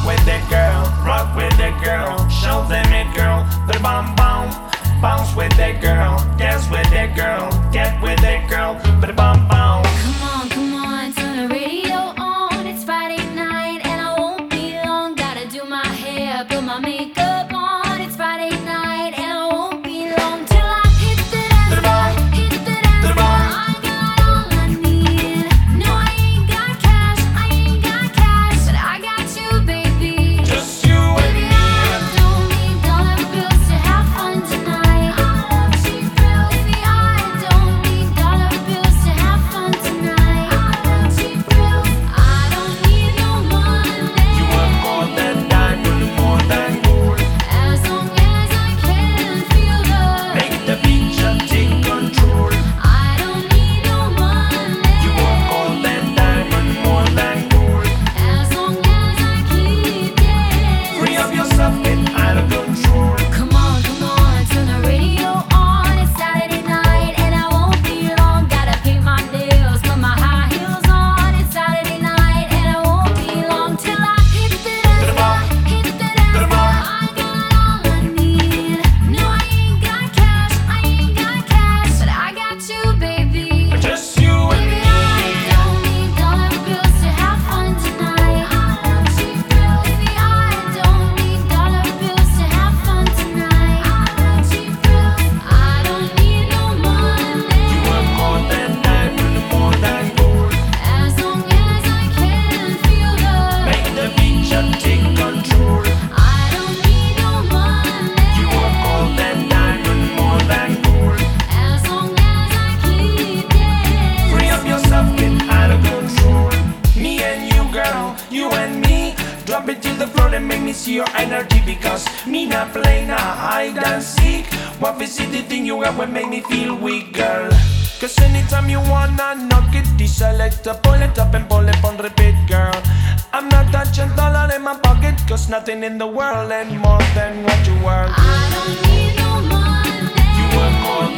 with it, girl. Rock with it, girl. Show them it, girl. The bum bum. Bounce with it, girl. Dance with it, girl. Get with it, girl. The bum bum. Come on, turn the radio on. It's Friday night and I won't be long. Gotta do my hair, put my makeup on. It's Friday night and I won't be long till I hit the dance floor. Hit the dance floor. I got all I need. No, I ain't got cash, but I got you, baby. Just you and Baby, me. I don't need dollar bills to have fun tonight. I love cheap thrills. Baby, I don't need dollar bills to have fun tonight. I love cheap thrills. I don't need no money. You want more than diamond, more than gold. As long as I can feel the Make the picture take control. I don't need no money. You want more than diamond, more than gold. As long as I keep dancing. Free up yourself, get out of control. Come on, turn the radio on. It's Saturday night and I won't be long. Gotta paint my nails, put my high heels on. It's Saturday night and I won't be long till I hit the dance floor. Hit the dance floor. I got all I need. No, I ain't got cash, but I got you, baby. Just you and Baby, me. I don't need dollar bills to have fun tonight. I love cheap thrills. Baby, I don't need dollar bills to have fun tonight. I love cheap thrills. I don't need no money. You want more than diamond, more than gold. As long as I can feel Make the the picture take control. I don't need no money. You want more than diamond, more than gold. As long as I keep dancing. Free up yourself, get out of control. Me and you, girl, you and me. Drop it to the floor and make me see your energy. Because me not play, not hide and seek. What is it the thing you got will make me feel weak, girl? Cause anytime you wanna knock it, deselect, pull it up and pull it on repeat, girl. I'm not touching dollar in my pocket. Cause nothing in the world ain't more than what you worth. I don't need no money. You want more